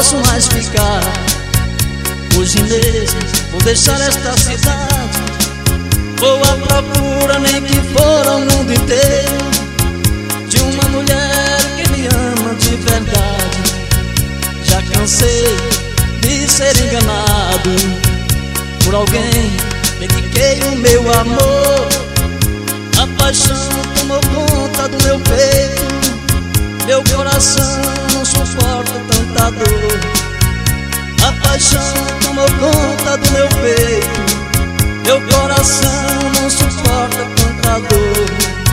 posso mais ficar. Hoje mesmo vou deixar esta cidade, vou à procura, nem que for ao mundo inteiro, de uma mulher que me ama de verdade. Já cansei de ser enganado por alguém, dediquei o meu amor. A paixão tomou conta do meu peito, meu coração não suporta tanta dor. A paixão tomou conta do meu peito, meu coração não suporta tanta dor.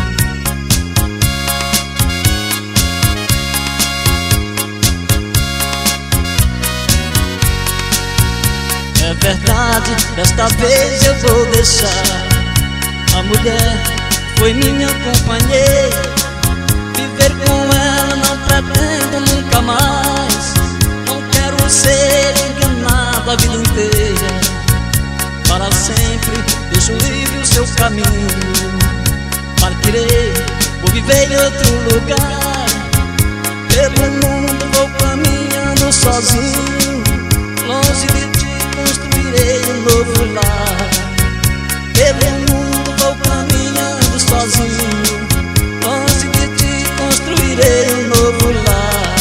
É verdade, desta vez eu vou deixar. A mulher foi minha companheira, viver com ela não pretendo nunca mais. Não quero ser enganado a vida inteira, para sempre deixo livre o seu caminho. Partirei, vou viver em outro lugar, pelo mundo vou caminhando sozinho. Longe de ti construirei um novo lar, pelo mundo vou caminhando sozinho. Longe de ti construirei um novo lar.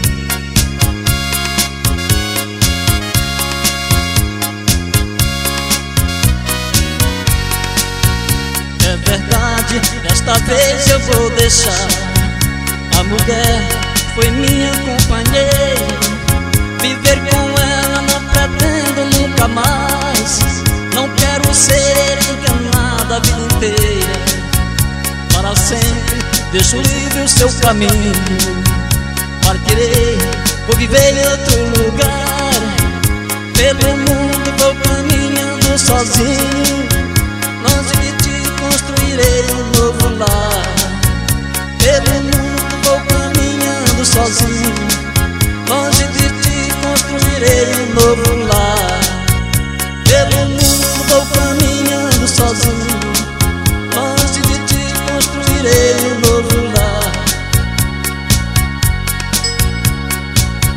É verdade, desta vez eu vou deixar. A mulher foi minha companheira, viver com ela não pretendo nunca mais. Não quero ser enganado a vida inteira, para sempre deixo livre o seu caminho. Partirei, vou viver em outro lugar, pelo mundo vou caminhando sozinho. Longe de ti construirei um